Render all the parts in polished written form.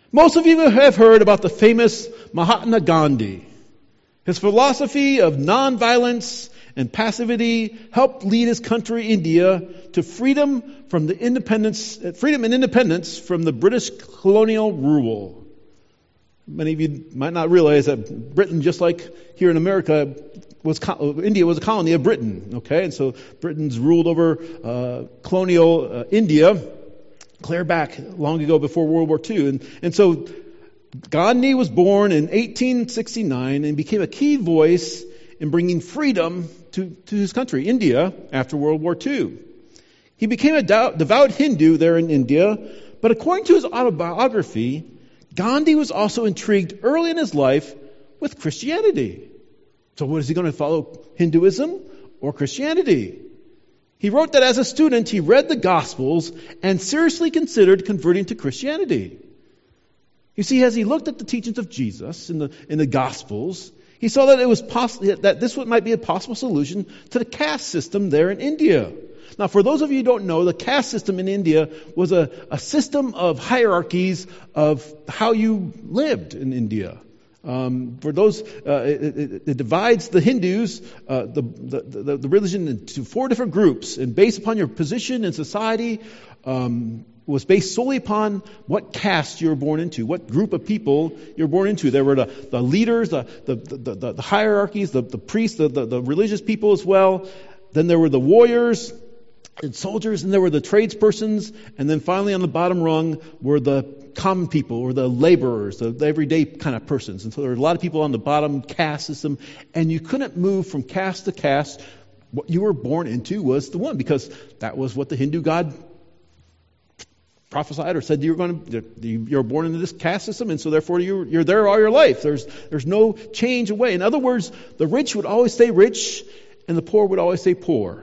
Most of you have heard about the famous Mahatma Gandhi. His philosophy of nonviolence and passivity helped lead his country, India, to freedom and independence from the British colonial rule. Many of you might not realize that Britain, just like here in America, India was a colony of Britain. Okay, and so Britain's ruled over colonial India clear back long ago before World War II, and so Gandhi was born in 1869 and became a key voice in bringing freedom to his country, India, after World War II. He became a devout Hindu there in India, but according to his autobiography, Gandhi was also intrigued early in his life with Christianity. So what is he going to follow, Hinduism or Christianity? He wrote that as a student, he read the Gospels and seriously considered converting to Christianity. You see, as he looked at the teachings of Jesus in the Gospels, he saw that it was possible that this might be a possible solution to the caste system there in India. Now, for those of you who don't know, the caste system in India was a system of hierarchies of how you lived in India. For those, it divides the Hindus, the religion, into four different groups, and based upon your position in society, was based solely upon what caste you were born into, what group of people you were born into. There were the leaders, the hierarchies, the priests, the religious people as well. Then there were the warriors and soldiers, and there were the tradespersons, and then finally on the bottom rung were the common people, or the laborers, the everyday kind of persons. And so there were a lot of people on the bottom caste system, and you couldn't move from caste to caste. What you were born into was the one, because that was what the Hindu God prophesied or said you're born into this caste system, and so therefore you're there all your life. There's no change away. In other words, the rich would always stay rich, and the poor would always stay poor.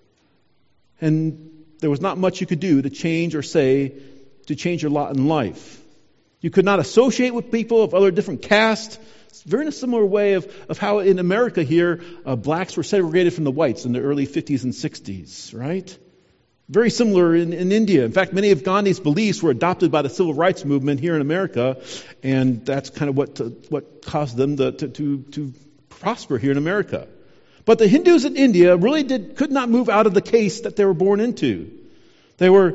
And there was not much you could do to change your lot in life. You could not associate with people of other different castes. It's very in a similar way of how in America here, blacks were segregated from the whites in the early 50s and 60s, right? Very similar in India. In fact, many of Gandhi's beliefs were adopted by the civil rights movement here in America, and that's kind of what caused them to prosper here in America. But the Hindus in India really could not move out of the caste that they were born into. They were,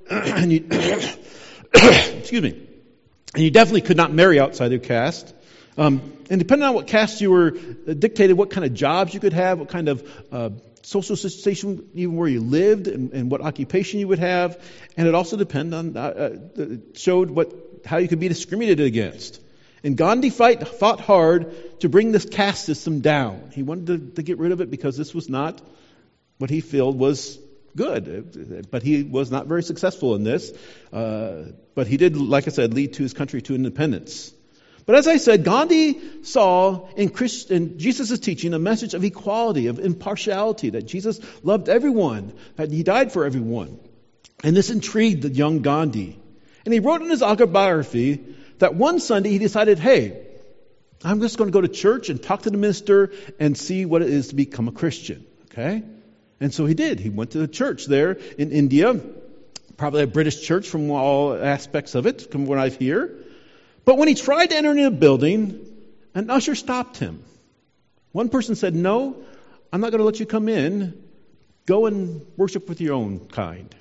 excuse me, and you definitely could not marry outside their caste. And depending on what caste you were, dictated what kind of jobs you could have, what kind of social situation, even where you lived, and what occupation you would have. And it also depended on, showed how you could be discriminated against. And Gandhi fought hard to bring this caste system down. He wanted to get rid of it because this was not what he felt was good. But he was not very successful in this. But he did, like I said, lead to his country to independence. But as I said, Gandhi saw in Jesus' teaching a message of equality, of impartiality, that Jesus loved everyone, that he died for everyone. And this intrigued the young Gandhi. And he wrote in his autobiography that one Sunday he decided, hey, I'm just going to go to church and talk to the minister and see what it is to become a Christian. Okay? And so he did. He went to the church there in India, probably a British church from all aspects of it, from what I hear. But when he tried to enter into a building, an usher stopped him. One person said, no, I'm not going to let you come in. Go and worship with your own kind.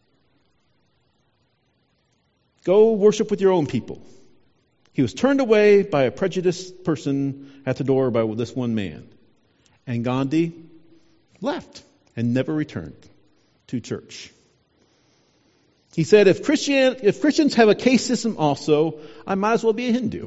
Go worship with your own people. He was turned away by a prejudiced person at the door by this one man. And Gandhi left and never returned to church. He said, if Christians have a caste system also, I might as well be a Hindu.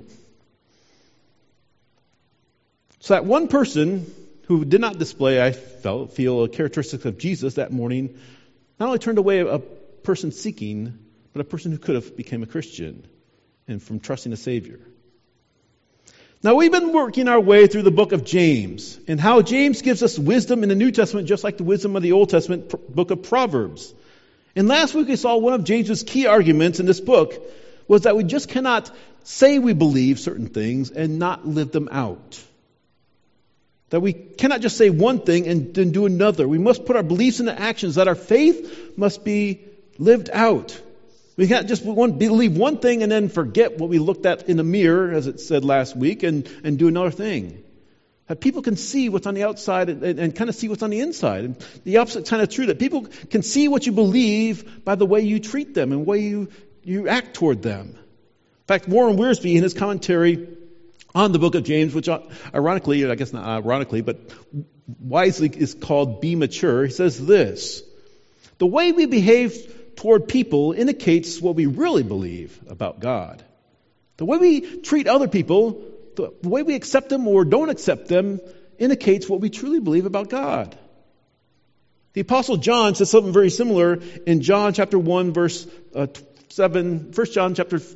So that one person who did not display, I feel, a characteristic of Jesus that morning, not only turned away a person seeking, but a person who could have become a Christian and from trusting a Savior. Now, we've been working our way through the book of James, and how James gives us wisdom in the New Testament just like the wisdom of the Old Testament book of Proverbs. And last week we saw one of James's key arguments in this book was that we just cannot say we believe certain things and not live them out. That we cannot just say one thing and then do another. We must put our beliefs into actions, that our faith must be lived out. We can't just believe one thing and then forget what we looked at in the mirror, as it said last week, and do another thing. That people can see what's on the outside and kind of see what's on the inside. And the opposite kind of true, that people can see what you believe by the way you treat them and the way you act toward them. In fact, Warren Wiersbe, in his commentary on the book of James, which ironically, I guess not ironically, but wisely is called Be Mature, he says this: the way we behave toward people indicates what we really believe about God. The way we treat other people, the way we accept them or don't accept them, indicates what we truly believe about God. The Apostle John says something very similar in John chapter 1, verse 7, 1 John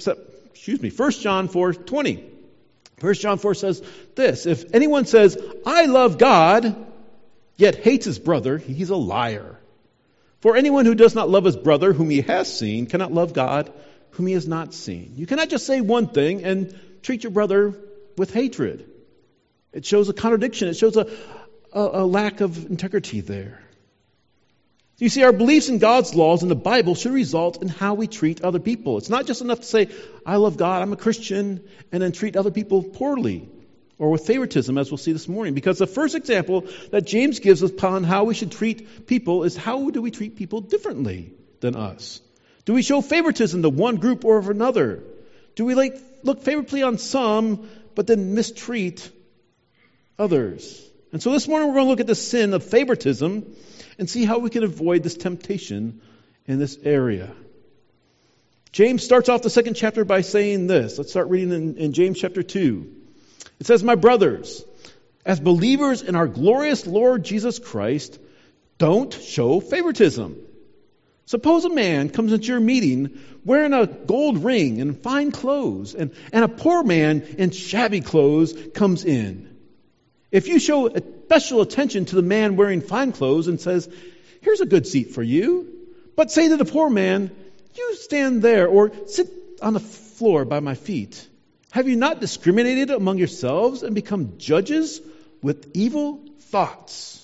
4:20. 1 John 4 says this: if anyone says, I love God, yet hates his brother, he's a liar. For anyone who does not love his brother whom he has seen cannot love God whom he has not seen. You cannot just say one thing and treat your brother with hatred. It shows a contradiction. It shows a lack of integrity there. You see, our beliefs in God's laws in the Bible should result in how we treat other people. It's not just enough to say, I love God, I'm a Christian, and then treat other people poorly or with favoritism, as we'll see this morning. Because the first example that James gives us upon how we should treat people is, how do we treat people differently than us? Do we show favoritism to one group or of another? Do we look favorably on some, but then mistreat others? And so this morning we're going to look at the sin of favoritism and see how we can avoid this temptation in this area. James starts off the second chapter by saying this. Let's start reading in James chapter 2. It says, my brothers, as believers in our glorious Lord Jesus Christ, don't show favoritism. Suppose a man comes into your meeting wearing a gold ring and fine clothes, and a poor man in shabby clothes comes in. If you show special attention to the man wearing fine clothes and says, here's a good seat for you, but say to the poor man, you stand there or sit on the floor by my feet. Have you not discriminated among yourselves and become judges with evil thoughts?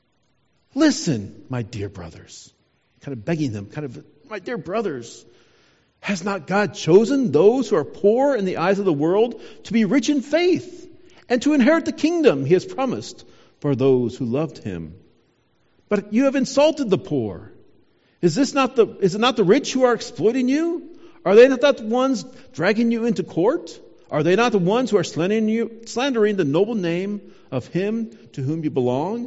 Listen, my dear brothers, kind of begging them, my dear brothers, has not God chosen those who are poor in the eyes of the world to be rich in faith and to inherit the kingdom he has promised for those who loved him? But you have insulted the poor. Is it not the rich who are exploiting you? Are they not the ones dragging you into court? Are they not the ones who are slandering the noble name of him to whom you belong?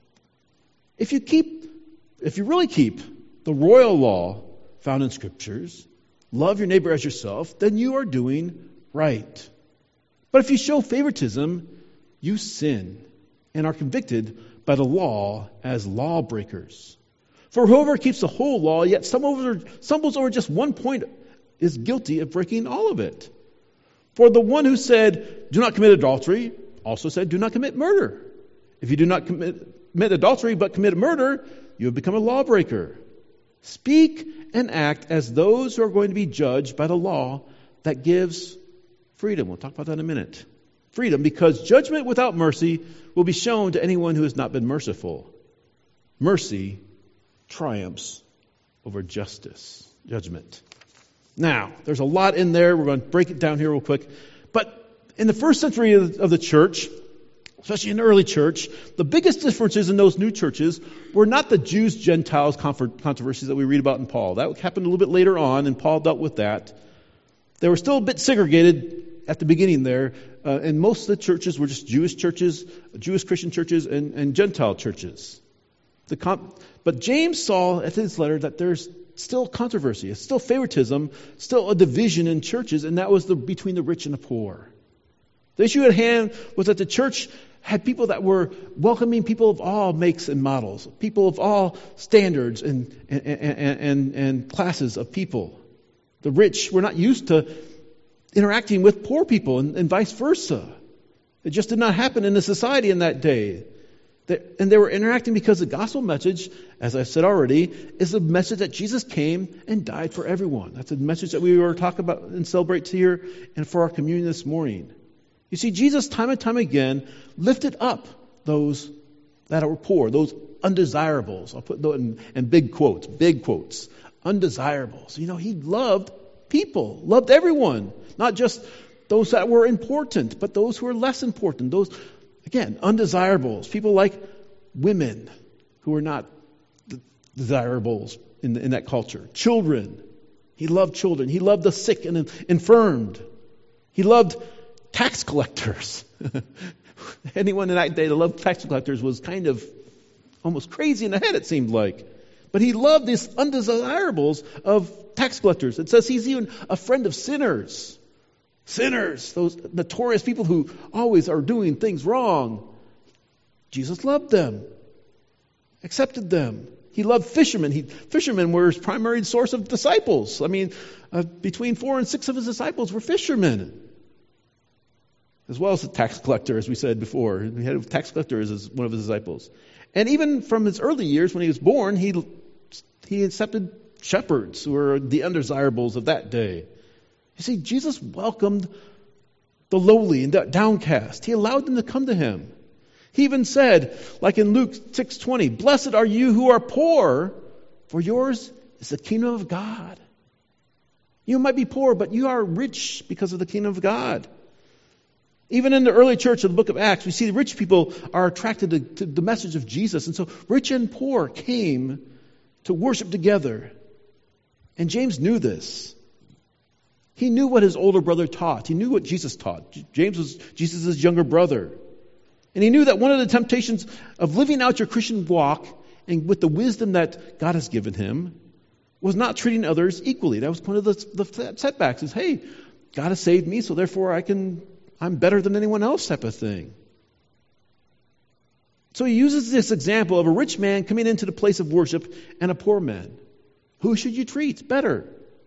If you really keep the royal law found in Scriptures, love your neighbor as yourself, then you are doing right. But if you show favoritism, you sin and are convicted by the law as lawbreakers. For whoever keeps the whole law, yet stumbles over just one point, is guilty of breaking all of it. For the one who said, do not commit adultery, also said, do not commit murder. If you do not commit adultery but commit murder, you have become a lawbreaker. Speak and act as those who are going to be judged by the law that gives freedom. We'll talk about that in a minute. Freedom, because judgment without mercy will be shown to anyone who has not been merciful. Mercy triumphs over judgment. Now, there's a lot in there. We're going to break it down here real quick. But in the first century of the church, especially in the early church, the biggest differences in those new churches were not the Jews-Gentiles controversies that we read about in Paul. That happened a little bit later on, and Paul dealt with that. They were still a bit segregated at the beginning there, and most of the churches were just Jewish churches, Jewish Christian churches, and Gentile churches. But James saw at his letter that there's still controversy, it's still favoritism, still a division in churches, and that was between the rich and the poor. The issue at hand was that the church had people that were welcoming people of all makes and models, people of all standards and classes of people. The rich were not used to interacting with poor people and vice versa. It just did not happen in the society in that day. And they were interacting because the gospel message, as I've said already, is the message that Jesus came and died for everyone. That's the message that we were talking about and celebrate here and for our communion this morning. You see, Jesus time and time again lifted up those that were poor, those undesirables. I'll put those in big quotes, undesirables. He loved people, loved everyone, not just those that were important, but those who were less important. Those, again, undesirables. People like women who were not desirables in that culture. Children. He loved children. He loved the sick and infirmed. He loved tax collectors. Anyone in that day that loved tax collectors was kind of almost crazy in the head, it seemed like. But he loved these undesirables of tax collectors. It says he's even a friend of sinners. Sinners, those notorious people who always are doing things wrong. Jesus loved them, accepted them. He loved fishermen. Fishermen were his primary source of disciples. Between 4 and 6 of his disciples were fishermen. As well as a tax collector, as we said before. He had a tax collector as one of his disciples. And even from his early years, when he was born, he accepted shepherds who were the undesirables of that day. You see, Jesus welcomed the lowly and the downcast. He allowed them to come to him. He even said, like in Luke 6:20, "Blessed are you who are poor, for yours is the kingdom of God." You might be poor, but you are rich because of the kingdom of God. Even in the early church of the book of Acts, we see the rich people are attracted to the message of Jesus. And so rich and poor came to worship together. And James knew this. He knew what his older brother taught. He knew what Jesus taught. James was Jesus' younger brother. And he knew that one of the temptations of living out your Christian walk and with the wisdom that God has given him was not treating others equally. That was one of the setbacks. Is, hey, God has saved me, so therefore I'm better than anyone else type of thing. So he uses this example of a rich man coming into the place of worship and a poor man. Who should you treat better?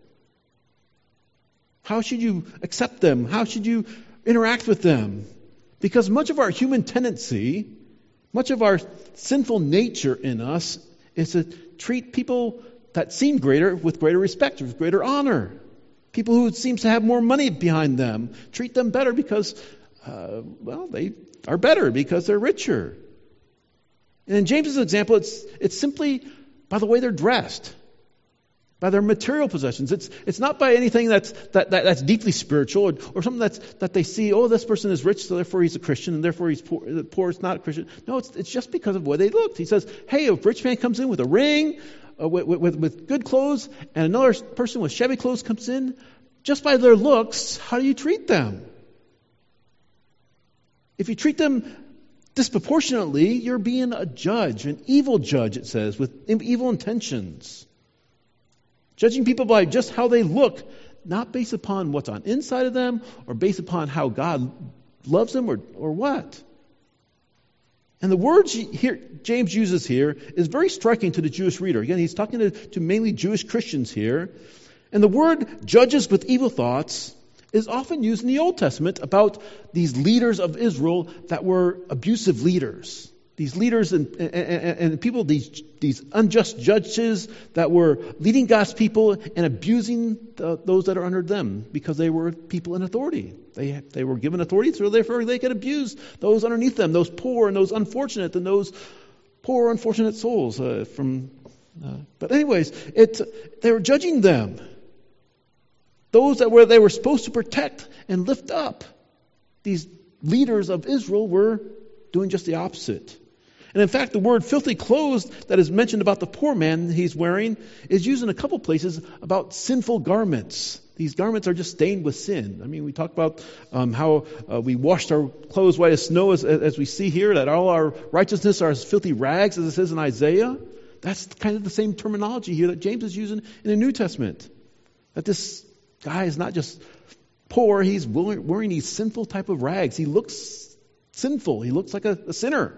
How should you accept them? How should you interact with them? Because much of our human tendency, much of our sinful nature in us is to treat people that seem greater with greater respect, with greater honor. People who seems to have more money behind them, treat them better because, they are better because they're richer. And in James's example, it's simply by the way they're dressed, by their material possessions. It's not by anything that's deeply spiritual or something that they see. Oh, this person is rich, so therefore he's a Christian, and therefore he's poor. The poor is not a Christian. No, it's just because of the way they looked. He says, hey, a rich man comes in with a ring, with good clothes, and another person with shabby clothes comes in. Just by their looks, how do you treat them? If you treat them disproportionately, you're being a judge, an evil judge, it says, with evil intentions. Judging people by just how they look, not based upon what's on inside of them or based upon how God loves them or what. And the words here James uses here is very striking to the Jewish reader. Again, he's talking to mainly Jewish Christians here. And the word judges with evil thoughts is often used in the Old Testament about these leaders of Israel that were abusive leaders. These leaders and people, these unjust judges that were leading God's people and abusing those that are under them because they were people in authority. They were given authority, so therefore they could abuse those underneath them, those poor and those unfortunate and those poor unfortunate souls. But anyways, they were judging them. Those that they were supposed to protect and lift up. These leaders of Israel were doing just the opposite. And in fact, the word filthy clothes that is mentioned about the poor man he's wearing is used in a couple places about sinful garments. These garments are just stained with sin. I mean, we talk about how we washed our clothes white as snow, as we see here, that all our righteousness are as filthy rags, as it says in Isaiah. That's kind of the same terminology here that James is using in the New Testament. That this guy is not just poor, he's wearing these sinful type of rags. He looks sinful. He looks like a sinner.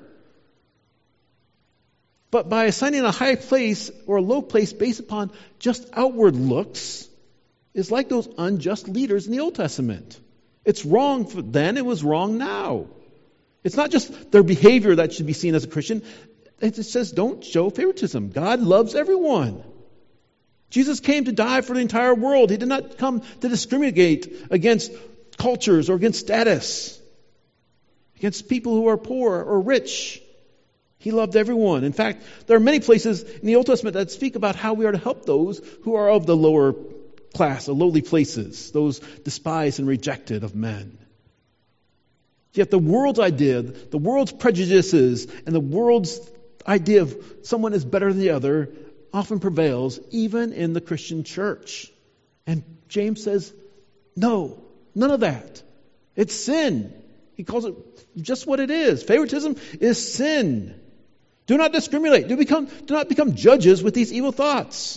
But by assigning a high place or a low place based upon just outward looks is like those unjust leaders in the Old Testament. It's wrong then, it was wrong now. It's not just their behavior that should be seen as a Christian. It says don't show favoritism. God loves everyone. Jesus came to die for the entire world. He did not come to discriminate against cultures or against status, against people who are poor or rich. He loved everyone. In fact, there are many places in the Old Testament that speak about how we are to help those who are of the lower class, the lowly places, those despised and rejected of men. Yet the world's idea, the world's prejudices, and the world's idea of someone is better than the other often prevails, even in the Christian church. And James says, no, none of that. It's sin. He calls it just what it is. Favoritism is sin. Do not discriminate. Do not become judges with these evil thoughts.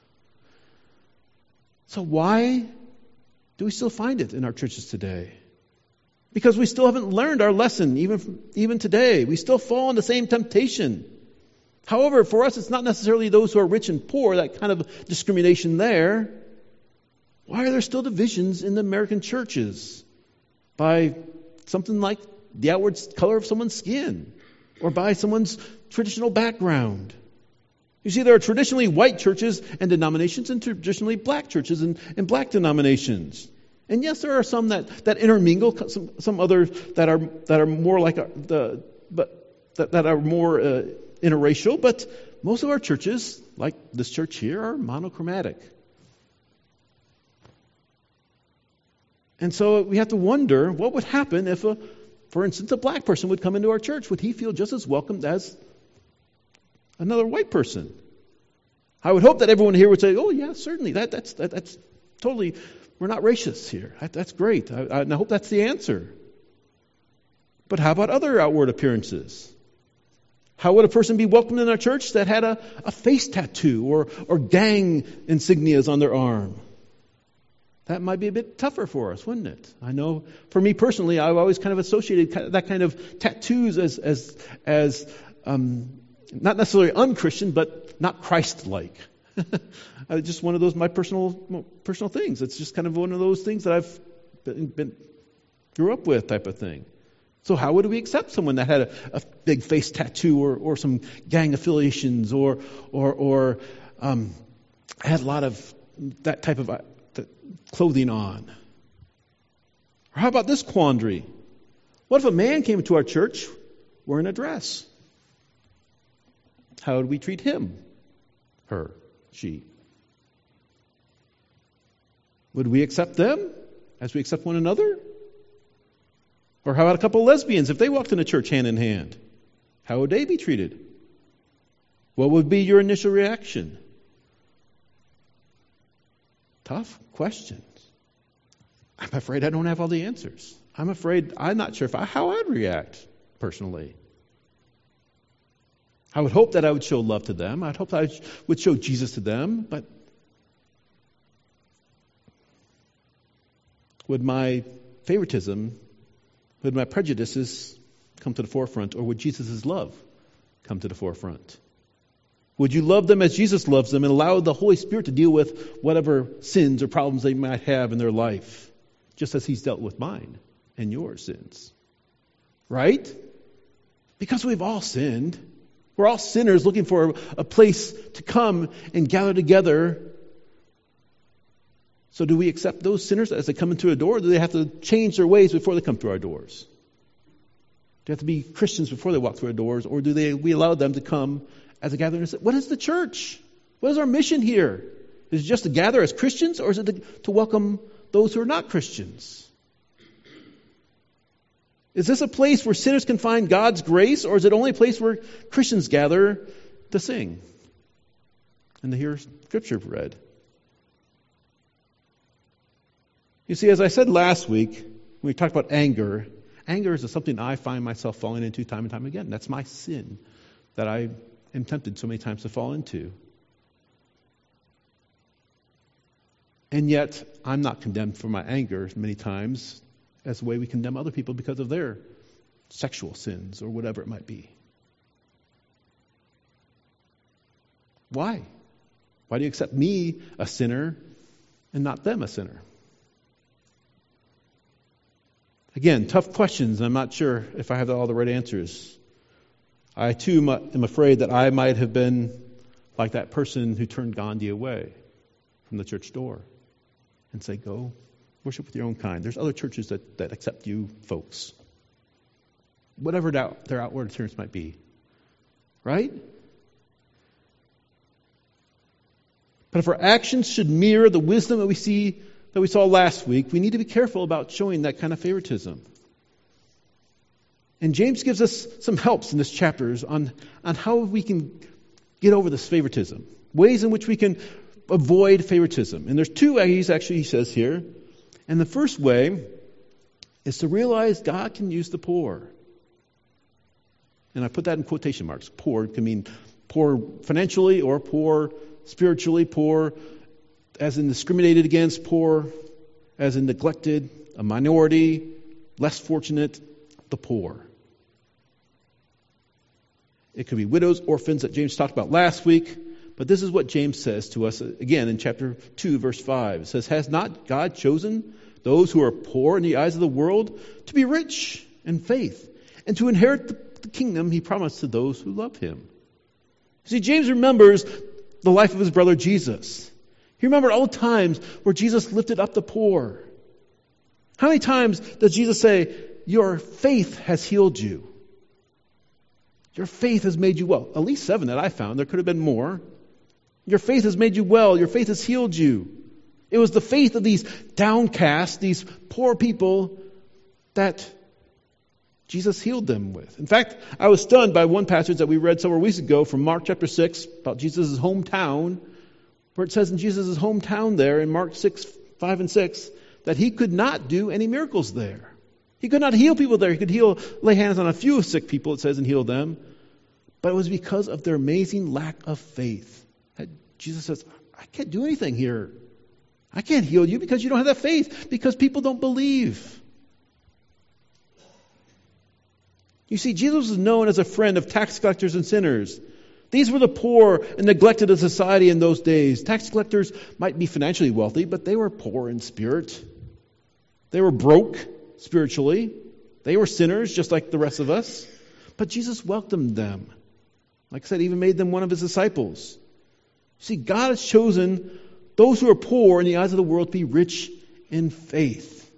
So why do we still find it in our churches today? Because we still haven't learned our lesson even today. We still fall in the same temptation. However, for us, it's not necessarily those who are rich and poor, that kind of discrimination there. Why are there still divisions in the American churches? By something like the outward color of someone's skin, or by someone's traditional background. You see, there are traditionally white churches and denominations, and traditionally black churches and black denominations. And yes, there are some that intermingle, some others that are more like that are more interracial. But most of our churches, like this church here, are monochromatic. And so we have to wonder what would happen if, for instance, a black person would come into our church. Would he feel just as welcomed as another white person? I would hope that everyone here would say, "Oh, yeah, certainly. That's totally. We're not racist here. That's great." And I hope that's the answer. But how about other outward appearances? How would a person be welcomed in our church that had a face tattoo or gang insignias on their arm? That might be a bit tougher for us, wouldn't it? I know for me personally, I've always kind of associated that kind of tattoos as not necessarily unchristian, but not Christ-like. Just one of those my personal things. It's just kind of one of those things that I've grew up with, type of thing. So how would we accept someone that had a big face tattoo or some gang affiliations or had a lot of that type of clothing on? Or how about this quandary? What if a man came to our church wearing a dress? How would we treat him? Her? She? Would we accept them as we accept one another? Or how about a couple of lesbians if they walked into church hand in hand? How would they be treated? What would be your initial reaction? Tough questions. I'm afraid I don't have all the answers. I'm not sure how I'd react personally. I would hope that I would show love to them. I'd hope that I would show Jesus to them. But would my favoritism, would my prejudices come to the forefront, or would Jesus' love come to the forefront? Would you love them as Jesus loves them and allow the Holy Spirit to deal with whatever sins or problems they might have in their life, just as He's dealt with mine and your sins? Right? Because we've all sinned. We're all sinners looking for a place to come and gather together. So do we accept those sinners as they come into a door? Or do they have to change their ways before they come through our doors? Do they have to be Christians before they walk through our doors? Or do we allow them to come as a gathering and say, what is the church? What is our mission here? Is it just to gather as Christians, or is it to welcome those who are not Christians? Is this a place where sinners can find God's grace, or is it only a place where Christians gather to sing and to hear Scripture read? You see, as I said last week, when we talked about anger is something I find myself falling into time and time again. That's my sin that I am tempted so many times to fall into. And yet, I'm not condemned for my anger many times as the way we condemn other people because of their sexual sins or whatever it might be. Why? Why do you accept me, a sinner, and not them, a sinner? Again, tough questions. I'm not sure if I have all the right answers. I, too, am afraid that I might have been like that person who turned Gandhi away from the church door and say, go worship with your own kind. There's other churches that accept you folks. Whatever their outward appearance might be. Right? But if our actions should mirror the wisdom that we saw last week, we need to be careful about showing that kind of favoritism. And James gives us some helps in this chapters on how we can get over this favoritism, ways in which we can avoid favoritism. And there's two ways, actually, he says here. And the first way is to realize God can use the poor. And I put that in quotation marks. Poor can mean poor financially or poor spiritually, poor as in discriminated against, poor as in neglected, a minority, less fortunate, the poor. It could be widows, orphans that James talked about last week. But this is what James says to us again in chapter 2, verse 5. It says, has not God chosen those who are poor in the eyes of the world to be rich in faith and to inherit the kingdom he promised to those who love him? See, James remembers the life of his brother Jesus. He remembered all the times where Jesus lifted up the poor. How many times does Jesus say, your faith has healed you? Your faith has made you well. At least 7 that I found. There could have been more. Your faith has made you well. Your faith has healed you. It was the faith of these downcast, these poor people that Jesus healed them with. In fact, I was stunned by one passage that we read several weeks ago from Mark chapter 6 about Jesus' hometown, where it says in Jesus' hometown there in Mark 6, 5 and 6, that he could not do any miracles there. He could not heal people there. He could lay hands on a few sick people, it says, and heal them. But it was because of their amazing lack of faith. That Jesus says, I can't do anything here. I can't heal you because you don't have that faith, because people don't believe. You see, Jesus was known as a friend of tax collectors and sinners. These were the poor and neglected of society in those days. Tax collectors might be financially wealthy, but they were poor in spirit. They were broke spiritually. They were sinners just like the rest of us. But Jesus welcomed them. Like I said, even made them one of his disciples. See, God has chosen those who are poor in the eyes of the world to be rich in faith.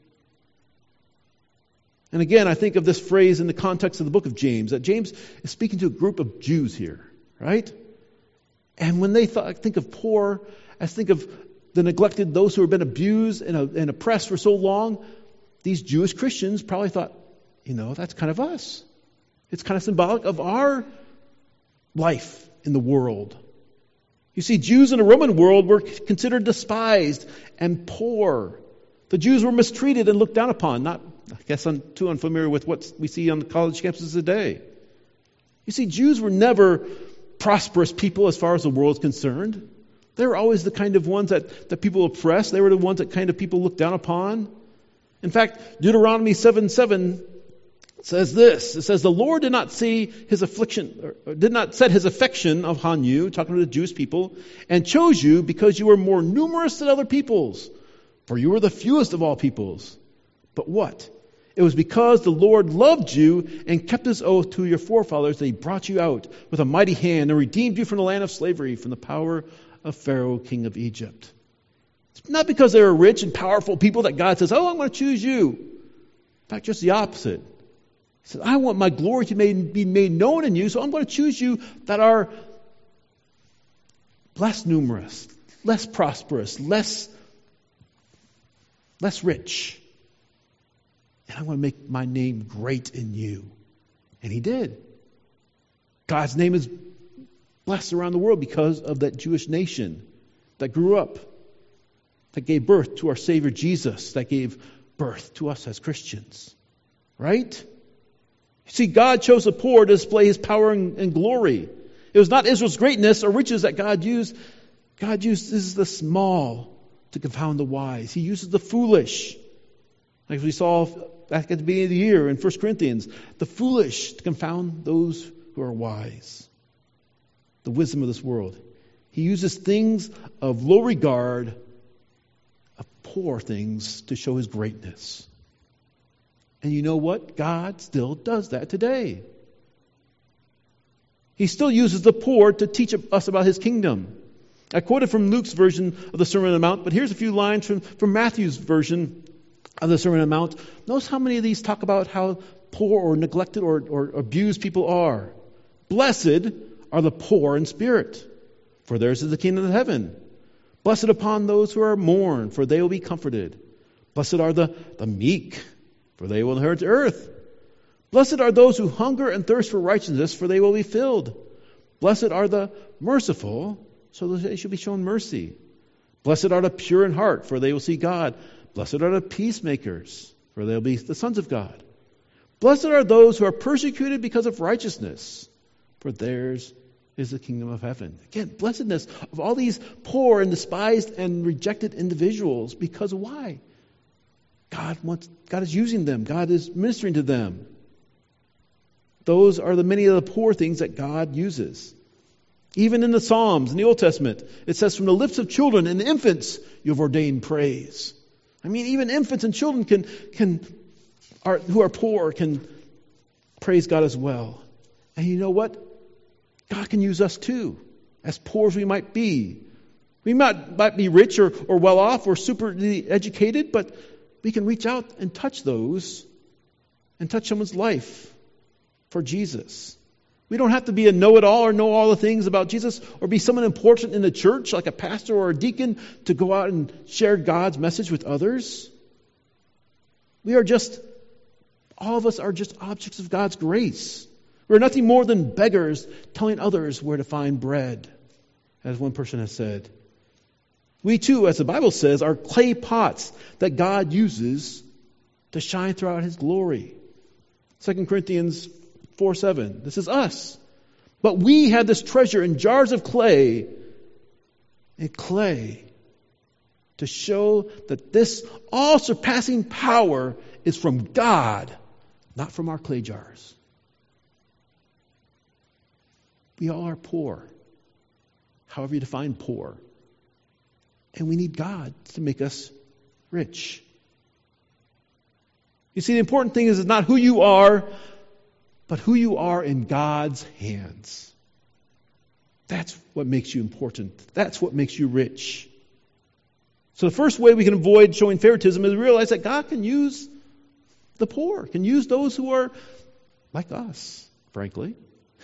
And again, I think of this phrase in the context of the book of James, that James is speaking to a group of Jews here, right? And when they think of poor, as think of the neglected, those who have been abused and oppressed for so long, these Jewish Christians probably thought, that's kind of us. It's kind of symbolic of our life in the world. You see, Jews in the Roman world were considered despised and poor. The Jews were mistreated and looked down upon. I guess I'm too unfamiliar with what we see on the college campuses today. You see, Jews were never prosperous people as far as the world is concerned. They were always the kind of ones that people oppressed. They were the ones that kind of people looked down upon. In fact, Deuteronomy 7:7 says this. It says, the Lord did not see his affliction, or did not set his affection upon you, talking to the Jewish people, and chose you because you were more numerous than other peoples, for you were the fewest of all peoples. But what? It was because the Lord loved you and kept his oath to your forefathers that he brought you out with a mighty hand and redeemed you from the land of slavery, from the power of Pharaoh, king of Egypt. It's not because they were rich and powerful people that God says, I'm going to choose you. In fact, just the opposite. He says, I want my glory to be made known in you, so I'm going to choose you that are less numerous, less prosperous, less rich. And I'm going to make my name great in you. And he did. God's name is blessed around the world because of that Jewish nation that grew up, that gave birth to our Savior Jesus, that gave birth to us as Christians. Right? You see, God chose the poor to display his power and glory. It was not Israel's greatness or riches that God used. God uses the small to confound the wise. He uses the foolish. Like we saw back at the beginning of the year in 1 Corinthians, the foolish to confound those who are wise. The wisdom of this world. He uses things of low regard, of poor things, to show his greatness. And you know what? God still does that today. He still uses the poor to teach us about his kingdom. I quoted from Luke's version of the Sermon on the Mount, but here's a few lines from Matthew's version of the Sermon on the Mount. Notice how many of these talk about how poor or neglected or abused people are. Blessed are the poor in spirit, for theirs is the kingdom of heaven. Blessed upon those who are mourn, for they will be comforted. Blessed are the meek, for they will inherit the earth. Blessed are those who hunger and thirst for righteousness, for they will be filled. Blessed are the merciful, so they shall be shown mercy. Blessed are the pure in heart, for they will see God. Blessed are the peacemakers, for they will be the sons of God. Blessed are those who are persecuted because of righteousness, for theirs is the kingdom of heaven. Again, blessedness of all these poor and despised and rejected individuals, because why? God is using them. God is ministering to them. Those are the many of the poor things that God uses. Even in the Psalms, in the Old Testament, it says, from the lips of children and infants, you have ordained praise. I mean, even infants and children who are poor can praise God as well. And you know what? God can use us too, as poor as we might be. We might be rich or well off or super educated, but we can reach out and touch those and touch someone's life for Jesus. We don't have to be a know-it-all or know all the things about Jesus or be someone important in the church like a pastor or a deacon to go out and share God's message with others. All of us are just objects of God's grace. We're nothing more than beggars telling others where to find bread, as one person has said. We too, as the Bible says, are clay pots that God uses to shine throughout His glory. 2 Corinthians 4:7. This is us. But we have this treasure in jars of clay, to show that this all-surpassing power is from God, not from our clay jars. We all are poor, however you define poor. And we need God to make us rich. You see, the important thing is not who you are, but who you are in God's hands. That's what makes you important. That's what makes you rich. So the first way we can avoid showing favoritism is to realize that God can use the poor, can use those who are like us, frankly,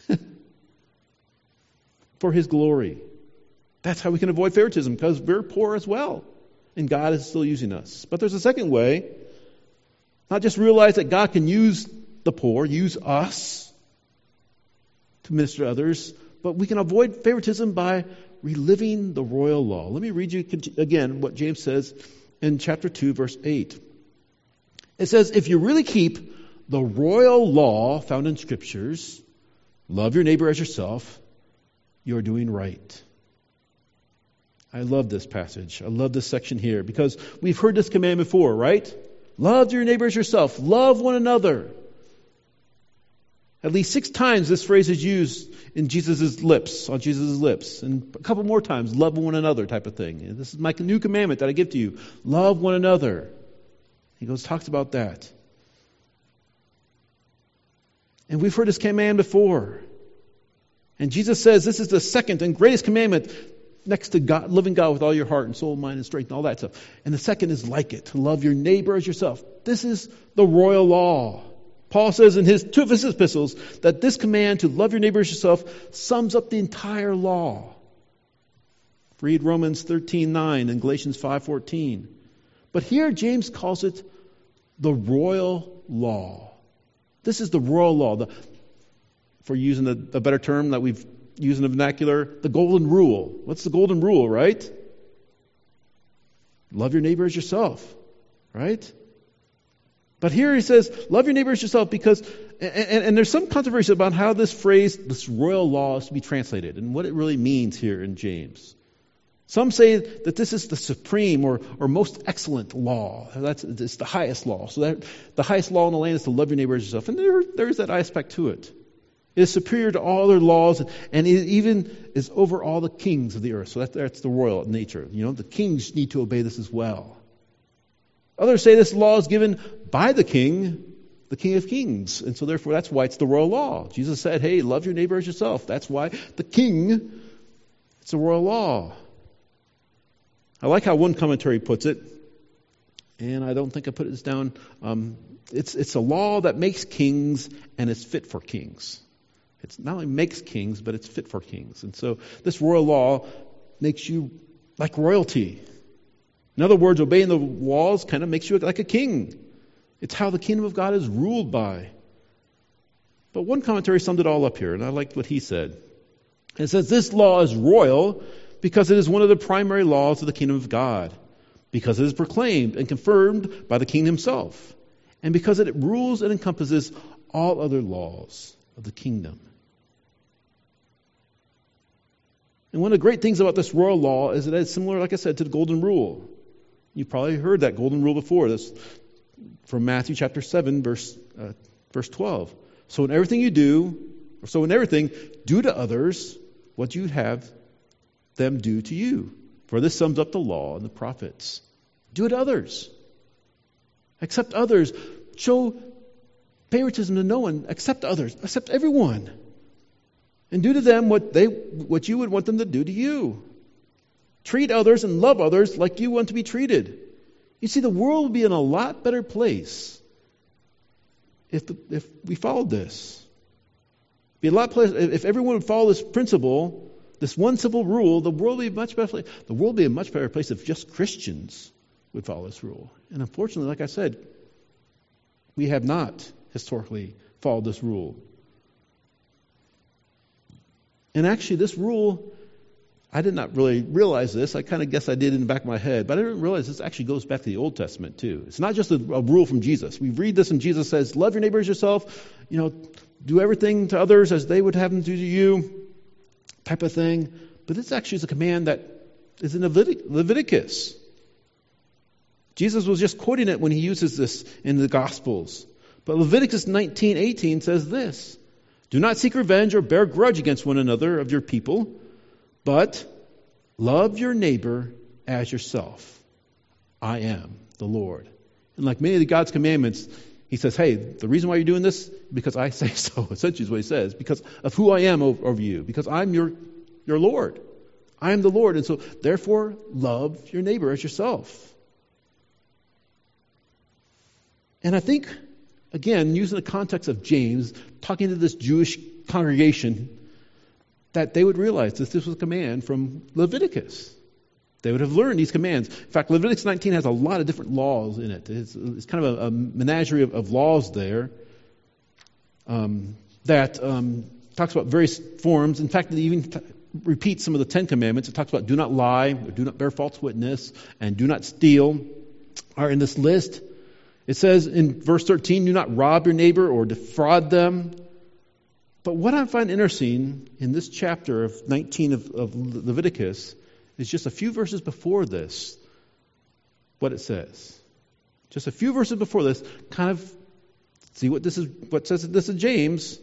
for His glory. That's how we can avoid favoritism, because we're poor as well, and God is still using us. But there's a second way. Not just realize that God can use the poor, use us to minister to others, but we can avoid favoritism by reliving the royal law. Let me read you again what James says in chapter 2, verse 8. It says, if you really keep the royal law found in Scriptures, love your neighbor as yourself, you're doing right. I love this passage. I love this section here because we've heard this command before, right? Love your neighbor as yourself. Love one another. At least 6 times this phrase is used on Jesus' lips, and a couple more times, love one another type of thing. And this is my new commandment that I give to you. Love one another. He talks about that. And we've heard this command before. And Jesus says this is the second and greatest commandment next to God, loving God with all your heart and soul, mind, and strength, and all that stuff. And the second is like it, to love your neighbor as yourself. This is the royal law. Paul says in two of his epistles that this command to love your neighbor as yourself sums up the entire law. Read Romans 13:9 and Galatians 5:14. But here James calls it the royal law. This is the royal law. For using a better term that we've used in the vernacular, the golden rule. What's the golden rule, right? Love your neighbor as yourself, right? But here he says, love your neighbor as yourself because, and there's some controversy about how this phrase, this royal law, is to be translated and what it really means here in James. Some say that this is the supreme or most excellent law. It's the highest law. So that the highest law in the land is to love your neighbor as yourself. And there is that aspect to it. It is superior to all other laws, and it even is over all the kings of the earth. So that's the royal nature. The kings need to obey this as well. Others say this law is given by the King of Kings. And so therefore that's why it's the royal law. Jesus said, hey, love your neighbor as yourself. That's why the King, it's a royal law. I like how one commentary puts it, and I don't think I put this down. It's a law that makes kings and is fit for kings. It not only makes kings, but it's fit for kings. And so this royal law makes you like royalty. In other words, obeying the laws kind of makes you like a king. It's how the kingdom of God is ruled by. But one commentary summed it all up here, and I liked what he said. It says, this law is royal because it is one of the primary laws of the kingdom of God, because it is proclaimed and confirmed by the king himself, and because it rules and encompasses all other laws of the kingdom. And one of the great things about this royal law is that it's similar, like I said, to the golden rule. You've probably heard that golden rule before. This from Matthew chapter 7, verse 12. So in everything, do to others what you'd have them do to you. For this sums up the law and the prophets. Do it to others. Accept others. Show favoritism to no one. Accept others. Accept everyone. And do to them what you would want them to do to you. Treat others and love others like you want to be treated. You see, the world would be in a lot better place if we followed this. Be a lot better if everyone would follow this principle, this one simple rule. The world would be a much better place. The world would be a much better place if just Christians would follow this rule. And unfortunately, like I said, we have not historically followed this rule. And actually, this rule, I did not really realize this. I kind of guess I did in the back of my head. But I didn't realize this actually goes back to the Old Testament, too. It's not just a rule from Jesus. We read this and Jesus says, love your neighbor as yourself. Do everything to others as they would have them do to you, type of thing. But this actually is a command that is in Leviticus. Jesus was just quoting it when he uses this in the Gospels. But Leviticus 19:18 says this, do not seek revenge or bear grudge against one another of your people, but love your neighbor as yourself. I am the Lord. And like many of God's commandments, he says, hey, the reason why you're doing this, because I say so. Essentially is what he says. Because of who I am over you. Because I'm your Lord. I am the Lord. And so, therefore, love your neighbor as yourself. And I think, again, using the context of James, talking to this Jewish congregation, that they would realize that this was a command from Leviticus. They would have learned these commands. In fact, Leviticus 19 has a lot of different laws in it. It's kind of a menagerie of laws there that talks about various forms. In fact, it even repeats some of the Ten Commandments. It talks about do not lie, or do not bear false witness, and do not steal are in this list. It says in verse 13, do not rob your neighbor or defraud them. But what I find interesting in this chapter of 19 of Leviticus is just a few verses before this, what it says. Just a few verses before this, kind of see what says this in James.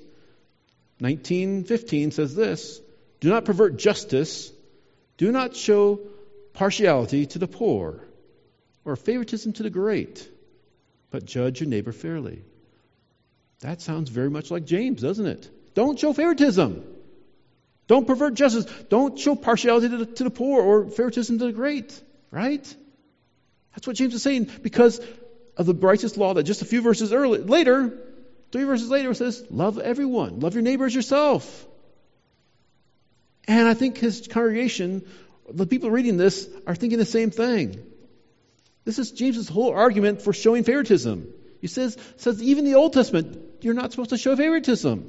19:15 says this, do not pervert justice, do not show partiality to the poor, or favoritism to the great, but judge your neighbor fairly. That sounds very much like James, doesn't it? Don't show favoritism. Don't pervert justice. Don't show partiality to the poor or favoritism to the great. Right? That's what James is saying because of the righteous law that just a few verses later, 3 verses later, it says, love everyone. Love your neighbor as yourself. And I think his congregation, the people reading this, are thinking the same thing. This is James's whole argument for showing favoritism. He says even in the Old Testament, you're not supposed to show favoritism.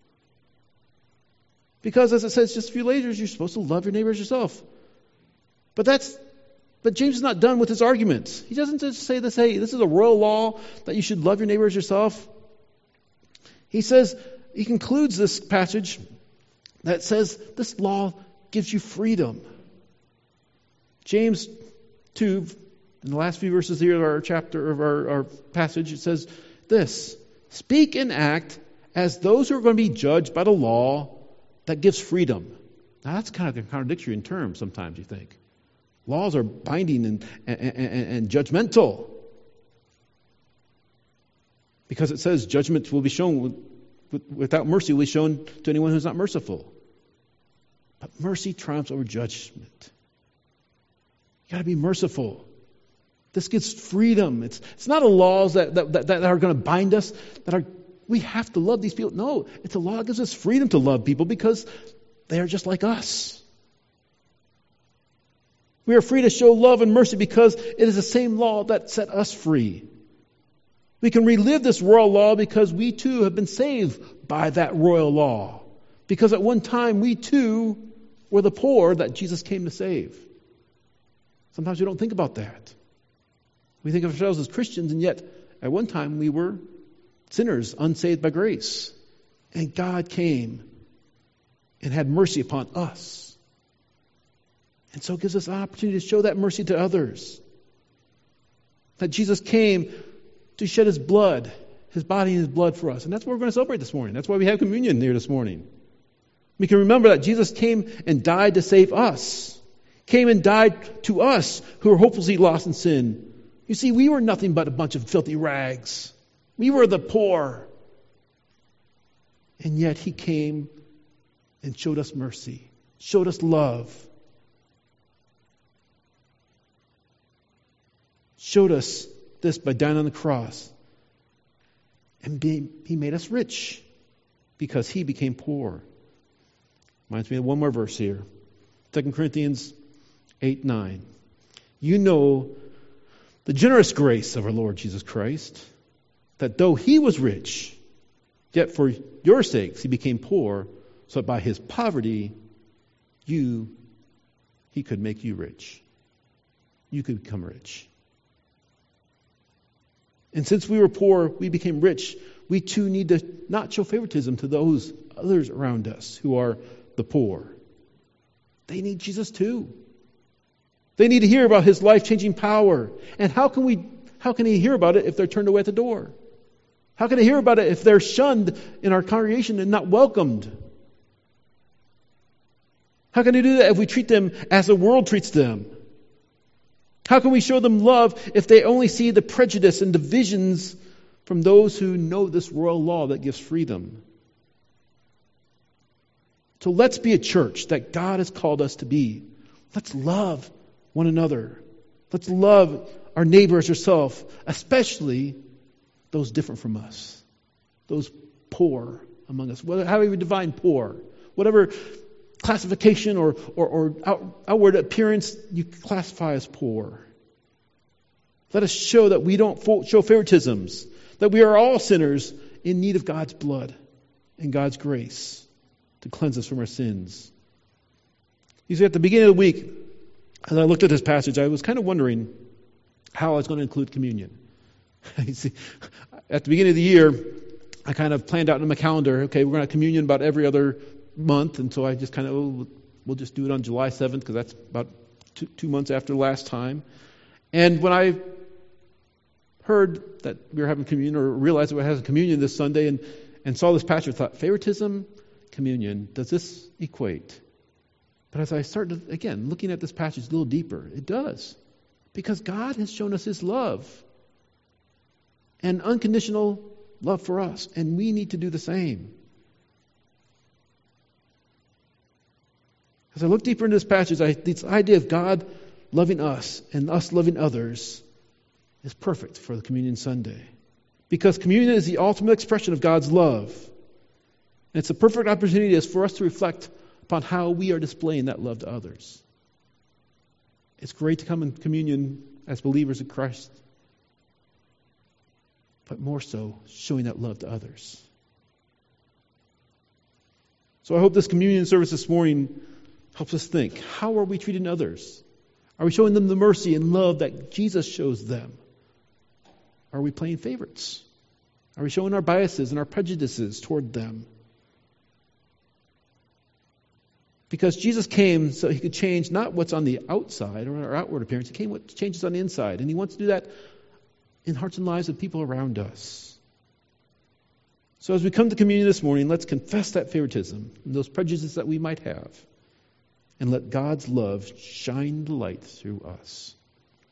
Because as it says just a few later, you're supposed to love your neighbor as yourself. But James is not done with his arguments. He doesn't just say this, hey, this is a royal law that you should love your neighbor as yourself. He concludes this passage that says this law gives you freedom. James 2, in the last few verses here of our chapter, of our passage, it says this, speak and act as those who are going to be judged by the law that gives freedom. Now that's kind of contradictory in terms sometimes, you think. Laws are binding and judgmental. Because it says judgment will be shown without mercy will be shown to anyone who's not merciful. But mercy triumphs over judgment. You got to be merciful. This gives freedom. It's not the laws that are going to bind us, that are we have to love these people. No, it's a law that gives us freedom to love people because they are just like us. We are free to show love and mercy because it is the same law that set us free. We can relive this royal law because we too have been saved by that royal law. Because at one time we too were the poor that Jesus came to save. Sometimes we don't think about that. We think of ourselves as Christians, and yet at one time we were sinners, unsaved by grace. And God came and had mercy upon us. And so it gives us an opportunity to show that mercy to others. That Jesus came to shed His blood, His body and His blood for us. And that's what we're going to celebrate this morning. That's why we have communion here this morning. We can remember that Jesus came and died to save us. Came and died to us who are hopelessly lost in sin. You see, we were nothing but a bunch of filthy rags. We were the poor. And yet He came and showed us mercy, showed us love, showed us this by dying on the cross. And He made us rich because He became poor. Reminds me of one more verse here. 2 Corinthians 8:9. You know the generous grace of our Lord Jesus Christ, that though He was rich, yet for your sakes He became poor, so that by His poverty He could make you rich. You could become rich. And since we were poor, we became rich. We too need to not show favoritism to those others around us who are the poor. They need Jesus too. They need to hear about His life-changing power. And how can He hear about it if they're turned away at the door? How can they hear about it if they're shunned in our congregation and not welcomed? How can they do that if we treat them as the world treats them? How can we show them love if they only see the prejudice and divisions from those who know this royal law that gives freedom? So let's be a church that God has called us to be. Let's love one another. Let's love our neighbor as yourself, especially those different from us, those poor among us. However you define poor, whatever classification or outward appearance you classify as poor. Let us show that we don't show favoritisms, that we are all sinners in need of God's blood and God's grace to cleanse us from our sins. You see, at the beginning of the week, as I looked at this passage, I was kind of wondering how I was going to include communion. You see, at the beginning of the year, I kind of planned out in my calendar, okay, we're going to have communion about every other month, and so I just kind of, we'll just do it on July 7th, because that's about two months after last time. And when I heard that we were having communion, or realized that we were having communion this Sunday, and saw this passage, I thought, favoritism, communion, does this equate? But as I started, again, looking at this passage a little deeper, it does. Because God has shown us His love and unconditional love for us, and we need to do the same. As I look deeper into this passage, this idea of God loving us and us loving others is perfect for the Communion Sunday. Because communion is the ultimate expression of God's love. And it's a perfect opportunity for us to reflect upon how we are displaying that love to others. It's great to come in communion as believers in Christ, but more so, showing that love to others. So I hope this communion service this morning helps us think, how are we treating others? Are we showing them the mercy and love that Jesus shows them? Are we playing favorites? Are we showing our biases and our prejudices toward them? Because Jesus came so He could change not what's on the outside or our outward appearance. He came what changes on the inside. And He wants to do that in hearts and lives of people around us. So as we come to communion this morning, let's confess that favoritism and those prejudices that we might have. And let God's love shine the light through us.